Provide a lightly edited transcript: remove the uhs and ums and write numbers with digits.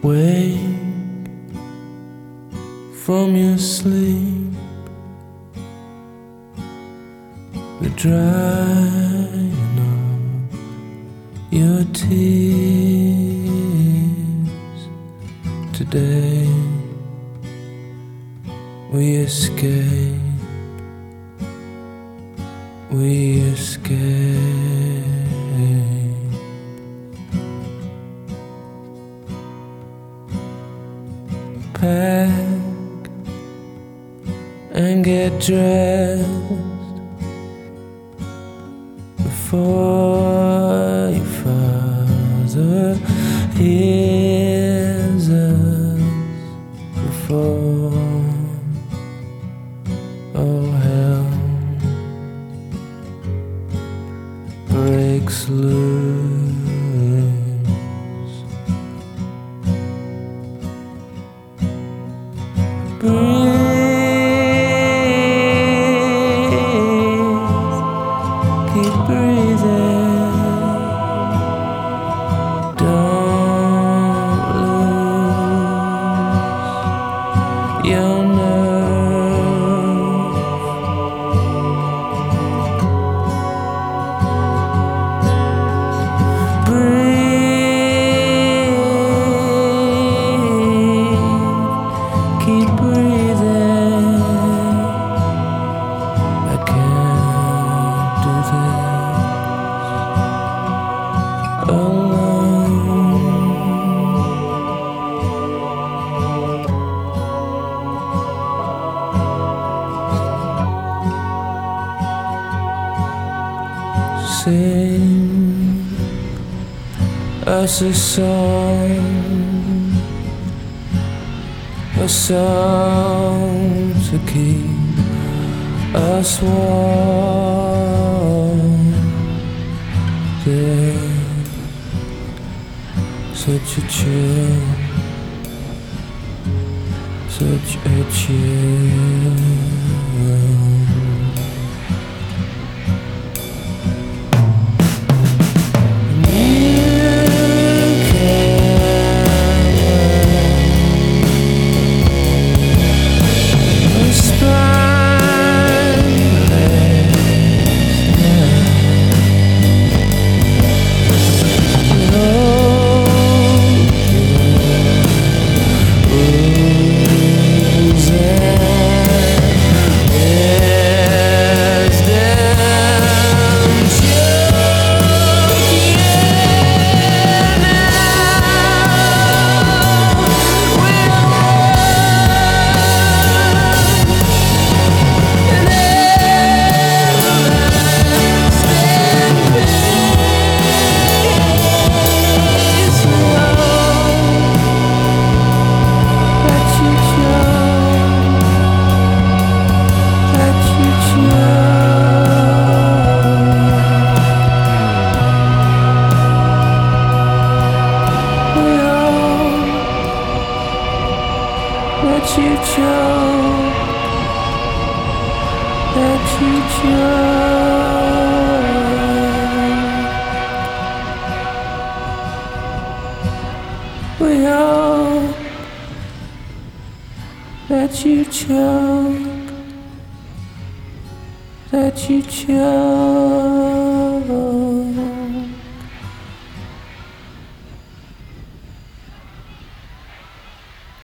Wake from your sleep, the drying of your tears. Today we escape, we escape. Pack and get dressed before your father hears us, before all hell breaks loose. Keep breathing, don't lose your nerve. Breathe, keep breathing. I can't do this alone. Sing us a song to keep us warm. There's such a chill, such a chill. Let you choke, let you choke. We all let you choke, let you choke.